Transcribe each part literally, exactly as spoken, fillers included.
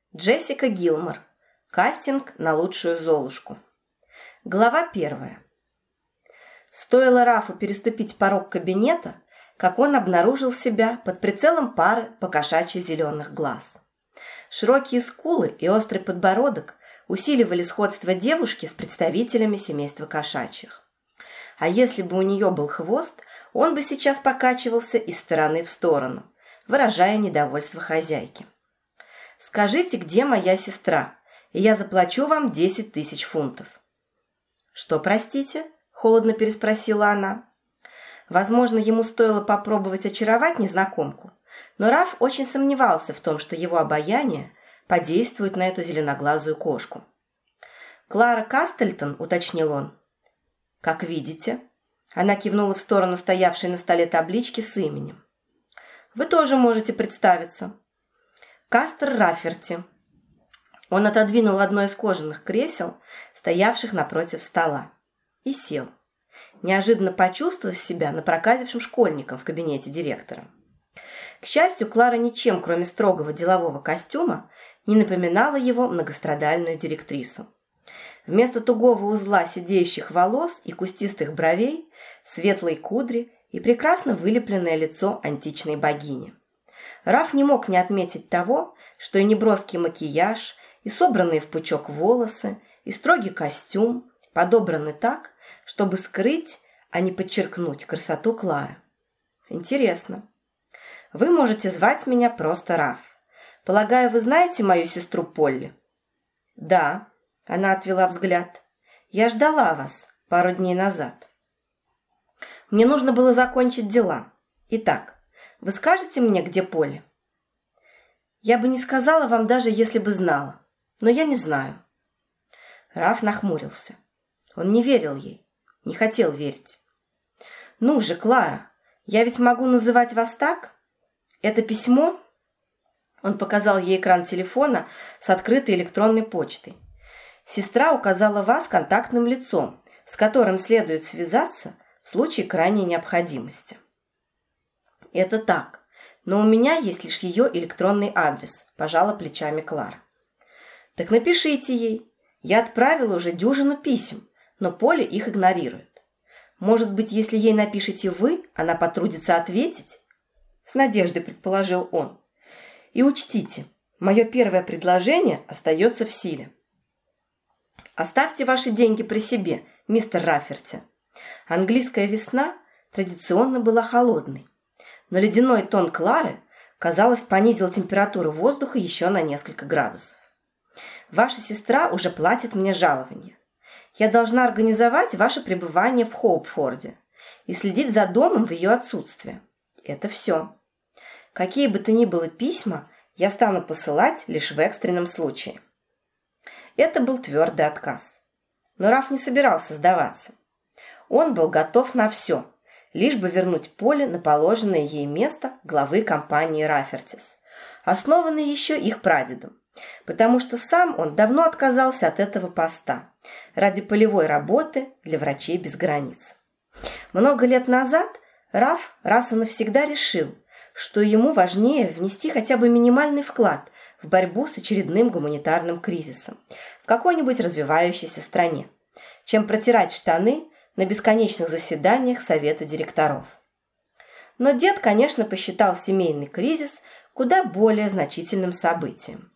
Джессика Гилмор. Кастинг на лучшую Золушку. Глава первая. Стоило Рафу переступить порог кабинета, как он обнаружил себя под прицелом пары покошачьи зеленых глаз. Широкие скулы и острый подбородок усиливали сходство девушки с представителями семейства кошачьих. А если бы у нее был хвост, он бы сейчас покачивался из стороны в сторону, выражая недовольство хозяйки. «Скажите, где моя сестра, и я заплачу вам десять тысяч фунтов». «Что, простите?» – холодно переспросила она. Возможно, ему стоило попробовать очаровать незнакомку, но Раф очень сомневался в том, что его обаяние подействует на эту зеленоглазую кошку. «Клара Кастельтон», – уточнил он. «Как видите». Она кивнула в сторону стоявшей на столе таблички с именем. «Вы тоже можете представиться». Кастер Рафферти». Он отодвинул одно из кожаных кресел, стоявших напротив стола, и сел, неожиданно почувствовав себя напроказившим школьником в кабинете директора. К счастью, Клара ничем, кроме строгого делового костюма, не напоминала его многострадальную директрису. Вместо тугого узла сидеющих волос и кустистых бровей светлые кудри и прекрасно вылепленное лицо античной богини. Раф не мог не отметить того, что и неброский макияж, и собранные в пучок волосы, и строгий костюм подобраны так, чтобы скрыть, а не подчеркнуть красоту Клары. Интересно. Вы можете звать меня просто Раф. Полагаю, вы знаете мою сестру Полли? Да, она отвела взгляд. Я ждала вас пару дней назад. Мне нужно было закончить дела. Итак, вы скажете мне, где Полли? Я бы не сказала вам, даже если бы знала, но я не знаю. Раф нахмурился. Он не верил ей, не хотел верить. Ну же, Клара, я ведь могу называть вас так? Это письмо? Он показал ей экран телефона с открытой электронной почтой. Сестра указала вас контактным лицом, с которым следует связаться в случае крайней необходимости. «Это так, но у меня есть лишь ее электронный адрес», – пожала плечами Клара. «Так напишите ей. Я отправила уже дюжину писем, но Поля их игнорирует. Может быть, если ей напишите вы, она потрудится ответить?» С надеждой предположил он. «И учтите, мое первое предложение остается в силе. Оставьте ваши деньги при себе, мистер Рафферти». Английская весна традиционно была холодной, но ледяной тон Клары, казалось, понизил температуру воздуха еще на несколько градусов. «Ваша сестра уже платит мне жалование. Я должна организовать ваше пребывание в Хоупфорде и следить за домом в ее отсутствие. Это все. Какие бы то ни было письма, я стану посылать лишь в экстренном случае». Это был твердый отказ. Но Раф не собирался сдаваться. Он был готов на все, лишь бы вернуть Поле на положенное ей место главы компании Раффертис, основанной еще их прадедом, потому что сам он давно отказался от этого поста ради полевой работы для врачей без границ. Много лет назад Раф раз и навсегда решил, что ему важнее внести хотя бы минимальный вклад в борьбу с очередным гуманитарным кризисом в какой-нибудь развивающейся стране, чем протирать штаны на бесконечных заседаниях совета директоров. Но дед, конечно, посчитал семейный кризис куда более значительным событием.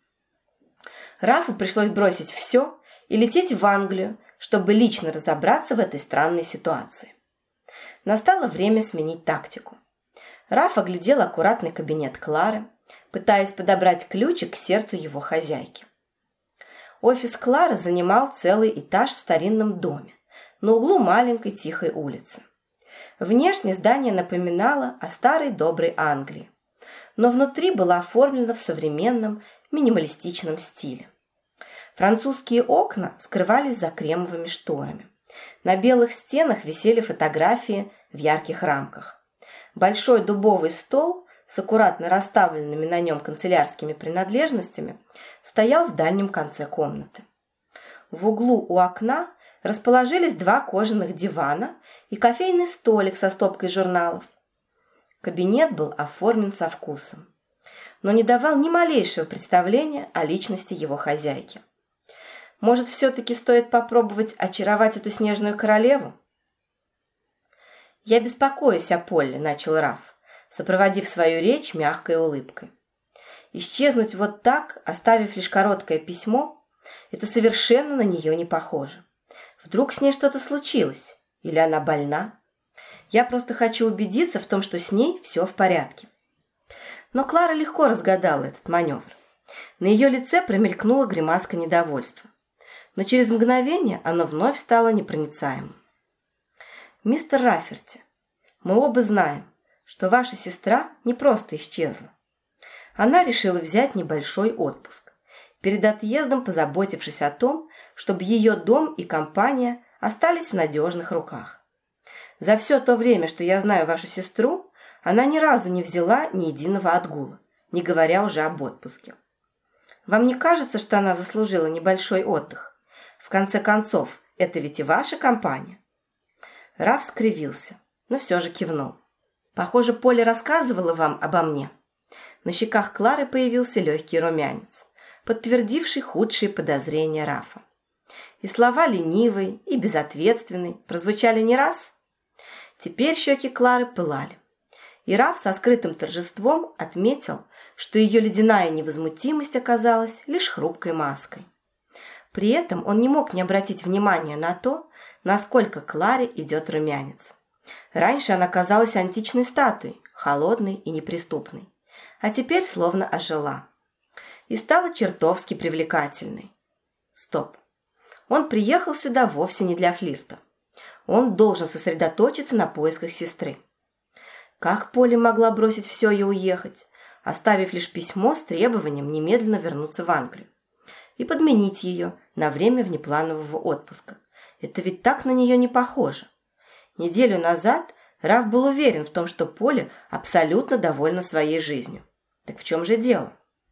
Рафу пришлось бросить все и лететь в Англию, чтобы лично разобраться в этой странной ситуации. Настало время сменить тактику. Раф оглядел аккуратный кабинет Клары, пытаясь подобрать ключик к сердцу его хозяйки. Офис Клары занимал целый этаж в старинном доме на углу маленькой тихой улицы. Внешне здание напоминало о старой доброй Англии, но внутри было оформлено в современном минималистичном стиле. Французские окна скрывались за кремовыми шторами. На белых стенах висели фотографии в ярких рамках. Большой дубовый стол с аккуратно расставленными на нем канцелярскими принадлежностями стоял в дальнем конце комнаты. В углу у окна расположились два кожаных дивана и кофейный столик со стопкой журналов. Кабинет был оформлен со вкусом. но не давал ни малейшего представления о личности его хозяйки. Может, все-таки стоит попробовать очаровать эту снежную королеву? «Я беспокоюсь о Полли», — начал Раф, сопроводив свою речь мягкой улыбкой. Исчезнуть вот так, оставив лишь короткое письмо, это совершенно на нее не похоже. Вдруг с ней что-то случилось? Или она больна? Я просто хочу убедиться в том, что с ней все в порядке. Но Клара легко разгадала этот маневр. На ее лице промелькнула гримаска недовольства. Но через мгновение оно вновь стало непроницаемым. «Мистер Рафферти, мы оба знаем, что ваша сестра не просто исчезла. Она решила взять небольшой отпуск, перед отъездом позаботившись о том, чтобы ее дом и компания остались в надежных руках. За все то время, что я знаю вашу сестру, она ни разу не взяла ни единого отгула, не говоря уже об отпуске. Вам не кажется, что она заслужила небольшой отдых? В конце концов, это ведь и ваша компания?» Раф скривился, но все же кивнул. «Похоже, Полли рассказывала вам обо мне». На щеках Клары появился легкий румянец, подтвердивший худшие подозрения Рафа. И слова ленивый и безответственный прозвучали не раз. Теперь щеки Клары пылали. И Раф со скрытым торжеством отметил, что ее ледяная невозмутимость оказалась лишь хрупкой маской. При этом он не мог не обратить внимания на то, насколько Кларе идет румянец. Раньше она казалась античной статуей, холодной и неприступной, а теперь словно ожила. И стала чертовски привлекательной. Стоп. Он приехал сюда вовсе не для флирта. Он должен сосредоточиться на поисках сестры. Как Полли могла бросить все и уехать, оставив лишь письмо с требованием немедленно вернуться в Англию и подменить ее на время внепланового отпуска? Это ведь так на нее не похоже. Неделю назад Раф был уверен в том, что Полли абсолютно довольна своей жизнью. Так в чем же дело?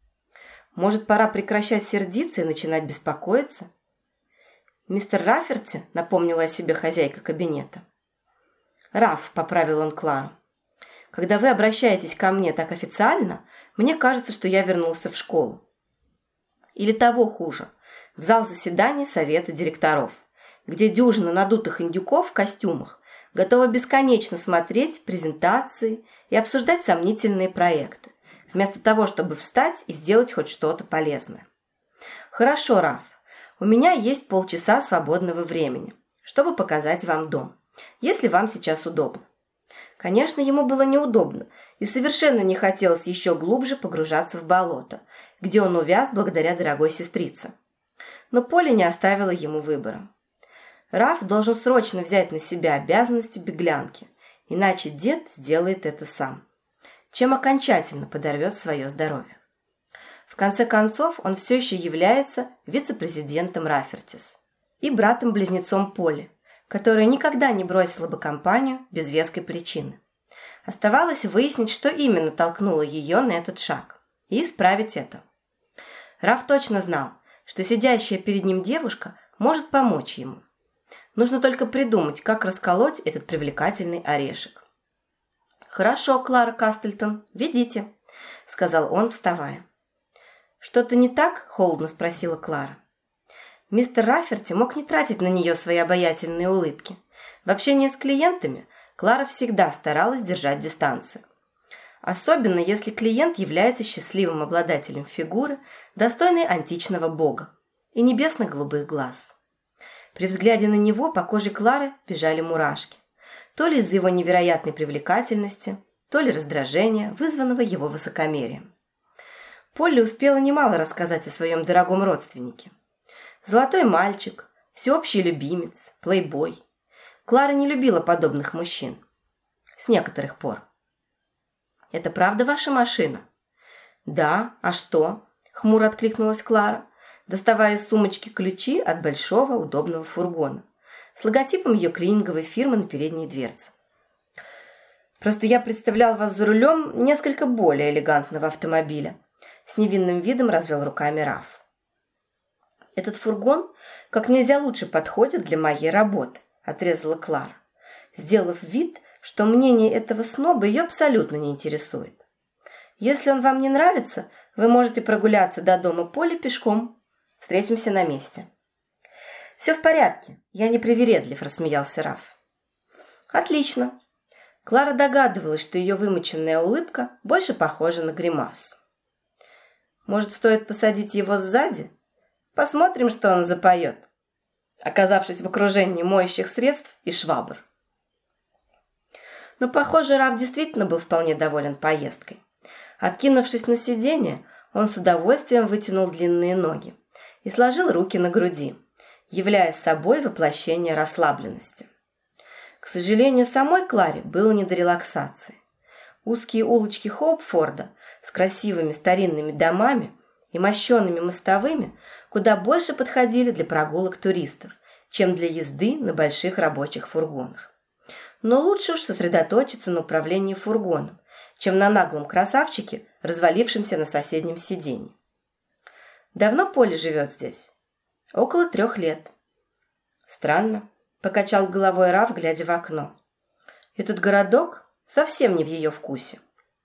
Может, пора прекращать сердиться и начинать беспокоиться? «Мистер Рафферти», — напомнила о себе хозяйка кабинета. «Раф», — поправил он Клару, — «когда вы обращаетесь ко мне так официально, мне кажется, что я вернулся в школу. Или того хуже, в зал заседаний совета директоров, где дюжина надутых индюков в костюмах готова бесконечно смотреть презентации и обсуждать сомнительные проекты, вместо того, чтобы встать и сделать хоть что-то полезное. Хорошо, Раф, у меня есть полчаса свободного времени, чтобы показать вам дом, если вам сейчас удобно». Конечно, ему было неудобно и совершенно не хотелось еще глубже погружаться в болото, где он увяз благодаря дорогой сестрице. Но Полли не оставила ему выбора. Раф должен срочно взять на себя обязанности беглянки, иначе дед сделает это сам, чем окончательно подорвет свое здоровье. В конце концов, он все еще является вице-президентом Раффертис и братом-близнецом Полли, которая никогда не бросила бы компанию без веской причины. Оставалось выяснить, что именно толкнуло ее на этот шаг, и исправить это. Раф точно знал, что сидящая перед ним девушка может помочь ему. Нужно только придумать, как расколоть этот привлекательный орешек. «Хорошо, Клара Кастельтон, ведите», — сказал он, вставая. «Что-то не так?» — холодно спросила Клара. Мистер Рафферти мог не тратить на нее свои обаятельные улыбки. В общении с клиентами Клара всегда старалась держать дистанцию. Особенно, если клиент является счастливым обладателем фигуры, достойной античного бога и небесно-голубых глаз. При взгляде на него по коже Клары бежали мурашки. То ли из-за его невероятной привлекательности, то ли раздражения, вызванного его высокомерием. Полли успела немало рассказать о своем дорогом родственнике. Золотой мальчик, всеобщий любимец, плейбой. Клара не любила подобных мужчин. С некоторых пор. «Это правда ваша машина?» «Да, а что?» – хмуро откликнулась Клара, доставая из сумочки ключи от большого удобного фургона с логотипом ее клининговой фирмы на передней дверце. «Просто я представлял вас за рулем несколько более элегантного автомобиля», – с невинным видом развел руками Раф. «Этот фургон как нельзя лучше подходит для моей работы», – отрезала Клара, сделав вид, что мнение этого сноба ее абсолютно не интересует. Если он вам не нравится, вы можете прогуляться до дома Поли пешком. Встретимся на месте». «Все в порядке, я не привередлив», – рассмеялся Раф. «Отлично». Клара догадывалась, что ее вымученная улыбка больше похожа на гримасу. «Может, стоит посадить его сзади? Посмотрим, что он запоет», оказавшись в окружении моющих средств и швабр. Но, похоже, Раф действительно был вполне доволен поездкой. Откинувшись на сиденье, он с удовольствием вытянул длинные ноги и сложил руки на груди, являя собой воплощение расслабленности. К сожалению, самой Кларе было не до релаксации. Узкие улочки Хоупфорда с красивыми старинными домами и мощенными мостовыми куда больше подходили для прогулок туристов, чем для езды на больших рабочих фургонах. Но лучше уж сосредоточиться на управлении фургоном, чем на наглом красавчике, развалившемся на соседнем сиденье. «Давно Поли живет здесь?» «Около трех лет». «Странно», – покачал головой Раф, глядя в окно. «Этот городок совсем не в ее вкусе».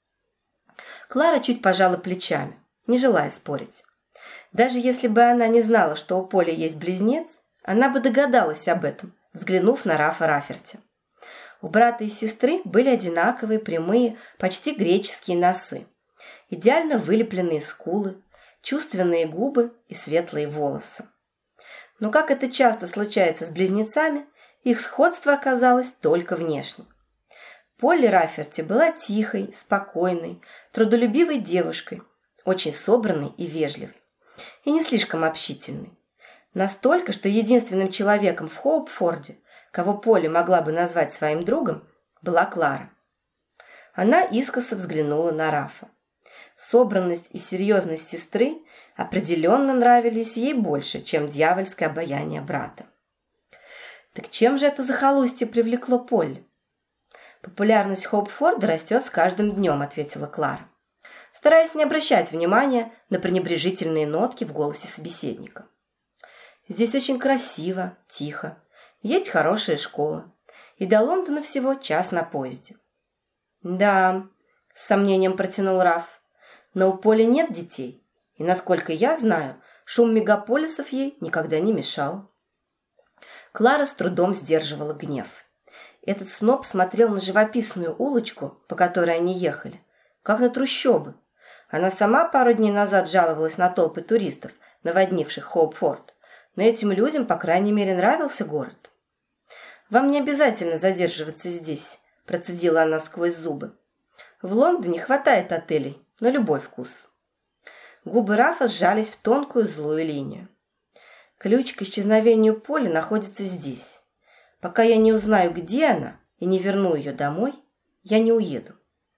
Клара чуть пожала плечами, не желая спорить. Даже если бы она не знала, что у Поли есть близнец, она бы догадалась об этом, взглянув на Рафа Раферти. У брата и сестры были одинаковые, прямые, почти греческие носы, идеально вылепленные скулы, чувственные губы и светлые волосы. Но, как это часто случается с близнецами, их сходство оказалось только внешним. Полли Раферти была тихой, спокойной, трудолюбивой девушкой, очень собранной и вежливой, и не слишком общительной. Настолько, что единственным человеком в Хоупфорде, кого Полли могла бы назвать своим другом, была Клара. Она искоса взглянула на Рафа. Собранность и серьезность сестры определенно нравились ей больше, чем дьявольское обаяние брата. Так чем же это захолустье привлекло Полли? «Популярность Хоупфорда растет с каждым днем», – ответила Клара, стараясь не обращать внимания на пренебрежительные нотки в голосе собеседника. «Здесь очень красиво, тихо, есть хорошая школа, и до Лондона всего час на поезде». «Да», – с сомнением протянул Раф, – «но у Поли нет детей, и, насколько я знаю, шум мегаполисов ей никогда не мешал». Клара с трудом сдерживала гнев. Этот сноб смотрел на живописную улочку, по которой они ехали, как на трущобы. Она сама пару дней назад жаловалась на толпы туристов, наводнивших Хоупфорд, но этим людям, по крайней мере, нравился город. «Вам не обязательно задерживаться здесь», – процедила она сквозь зубы. «В Лондоне хватает отелей на любой вкус». Губы Рафа сжались в тонкую злую линию. «Ключ к исчезновению Поли находится здесь. Пока я не узнаю, где она, и не верну ее домой, я не уеду».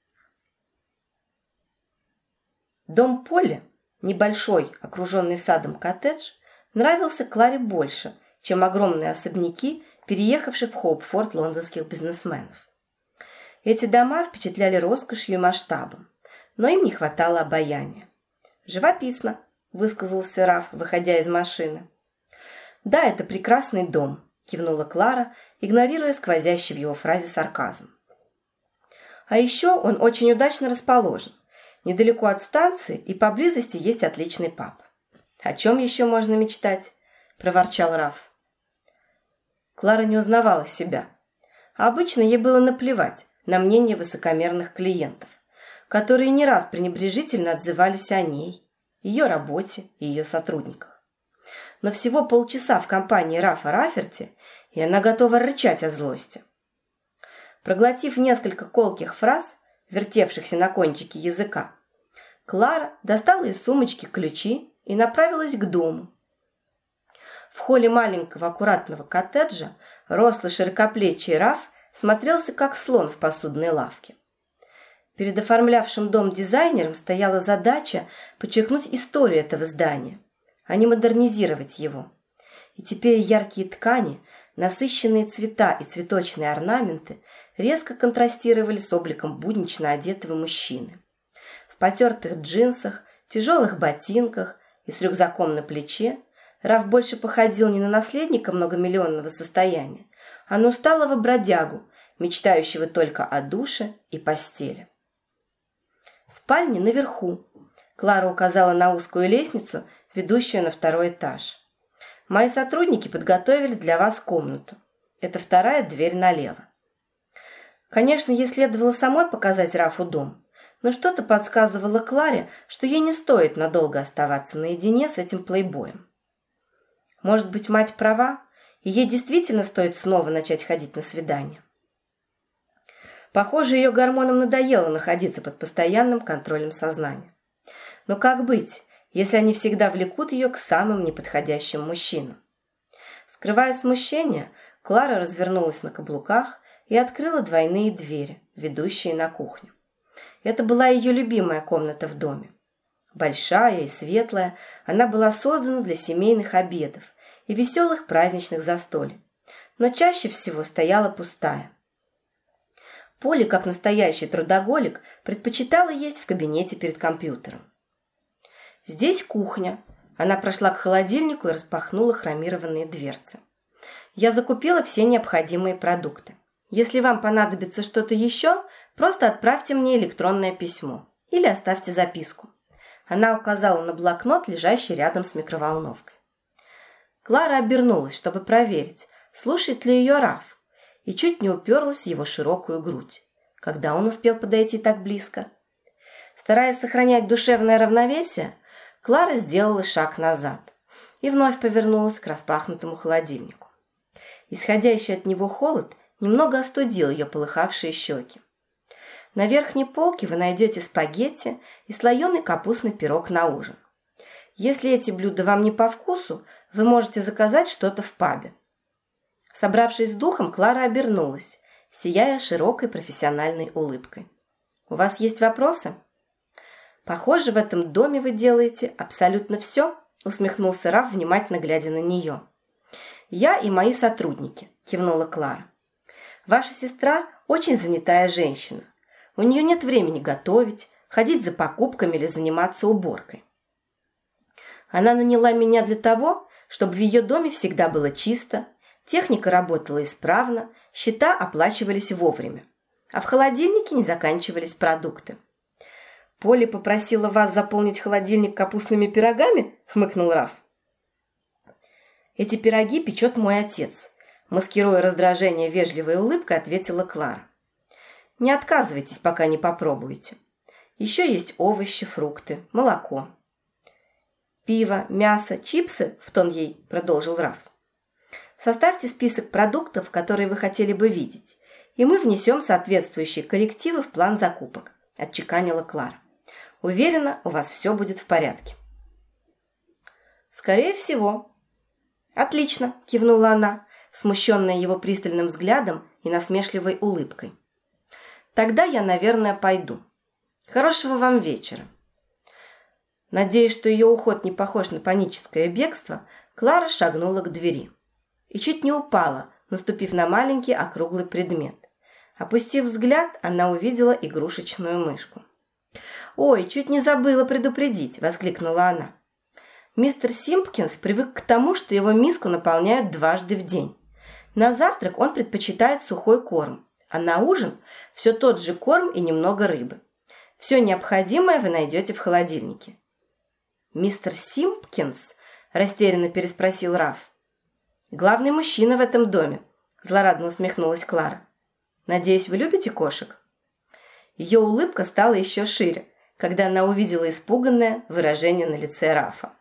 Дом Полли, небольшой, окруженный садом коттедж, нравился Кларе больше, чем огромные особняки, переехавшие в Хоупфорд лондонских бизнесменов. Эти дома впечатляли роскошью и масштабом, но им не хватало обаяния. «Живописно», – высказался Раф, выходя из машины. «Да, это прекрасный дом», – кивнула Клара, игнорируя сквозящий в его фразе сарказм. «А еще он очень удачно расположен. Недалеко от станции и поблизости есть отличный паб». «О чем еще можно мечтать?» – проворчал Раф. Клара не узнавала себя. Обычно ей было наплевать на мнение высокомерных клиентов, которые не раз пренебрежительно отзывались о ней, ее работе и ее сотрудниках. Но всего полчаса в компании Рафа Раферти, и она готова рычать от злости. Проглотив несколько колких фраз, вертевшихся на кончике языка, Клара достала из сумочки ключи и направилась к дому. В холле маленького аккуратного коттеджа рослый широкоплечий Раф смотрелся как слон в посудной лавке. Перед оформлявшим дом дизайнером стояла задача подчеркнуть историю этого здания, а не модернизировать его. И теперь яркие ткани, насыщенные цвета и цветочные орнаменты резко контрастировали с обликом буднично одетого мужчины. В потертых джинсах, тяжелых ботинках и с рюкзаком на плече Раф больше походил не на наследника многомиллионного состояния, а на усталого бродягу, мечтающего только о душе и постели. Спальня наверху. Клара указала на узкую лестницу, ведущую на второй этаж. Мои сотрудники подготовили для вас комнату. Это вторая дверь налево. Конечно, ей следовало самой показать Рафу дом, но что-то подсказывало Кларе, что ей не стоит надолго оставаться наедине с этим плейбоем. Может быть, мать права, и ей действительно стоит снова начать ходить на свидания. Похоже, ее гормонам надоело находиться под постоянным контролем сознания. Но как быть, если они всегда влекут ее к самым неподходящим мужчинам? Скрывая смущение, Клара развернулась на каблуках и открыла двойные двери, ведущие на кухню. Это была ее любимая комната в доме. Большая и светлая, она была создана для семейных обедов и веселых праздничных застолий, но чаще всего стояла пустая. Поли, как настоящий трудоголик, предпочитала есть в кабинете перед компьютером. Здесь кухня. Она прошла к холодильнику и распахнула хромированные дверцы. Я закупила все необходимые продукты. Если вам понадобится что-то еще, просто отправьте мне электронное письмо или оставьте записку. Она указала на блокнот, лежащий рядом с микроволновкой. Клара обернулась, чтобы проверить, слушает ли ее Раф, и чуть не уперлась в его широкую грудь, когда он успел подойти так близко. Стараясь сохранять душевное равновесие, Клара сделала шаг назад и вновь повернулась к распахнутому холодильнику. Исходящий от него холод немного остудил ее полыхавшие щеки. На верхней полке вы найдете спагетти и слоеный капустный пирог на ужин. Если эти блюда вам не по вкусу, вы можете заказать что-то в пабе. Собравшись с духом, Клара обернулась, сияя широкой профессиональной улыбкой. «У вас есть вопросы?» «Похоже, в этом доме вы делаете абсолютно все», усмехнулся Раф, внимательно глядя на нее. «Я и мои сотрудники», кивнула Клара. «Ваша сестра очень занятая женщина. У нее нет времени готовить, ходить за покупками или заниматься уборкой. Она наняла меня для того, чтобы в ее доме всегда было чисто, техника работала исправно, счета оплачивались вовремя, а в холодильнике не заканчивались продукты». «Поли попросила вас заполнить холодильник капустными пирогами?» – хмыкнул Раф. «Эти пироги печет мой отец», – маскируя раздражение вежливой улыбкой, ответила Клара. «Не отказывайтесь, пока не попробуете. Еще есть овощи, фрукты, молоко». «Пиво, мясо, чипсы?» – в тон ей продолжил Раф. «Составьте список продуктов, которые вы хотели бы видеть, и мы внесем соответствующие коррективы в план закупок», – отчеканила Клара. «Уверена, у вас все будет в порядке». «Скорее всего». «Отлично», – кивнула она, смущенная его пристальным взглядом и насмешливой улыбкой. «Тогда я, наверное, пойду. Хорошего вам вечера». Надеясь, что ее уход не похож на паническое бегство, Клара шагнула к двери и чуть не упала, наступив на маленький округлый предмет. Опустив взгляд, она увидела игрушечную мышку. «Ой, чуть не забыла предупредить!» – воскликнула она. Мистер Симпкинс привык к тому, что его миску наполняют дважды в день. На завтрак он предпочитает сухой корм, а на ужин все тот же корм и немного рыбы. Все необходимое вы найдете в холодильнике. «Мистер Симпкинс?» – растерянно переспросил Раф. «Главный мужчина в этом доме», – злорадно усмехнулась Клара. «Надеюсь, вы любите кошек?» Ее улыбка стала еще шире, когда она увидела испуганное выражение на лице Рафа.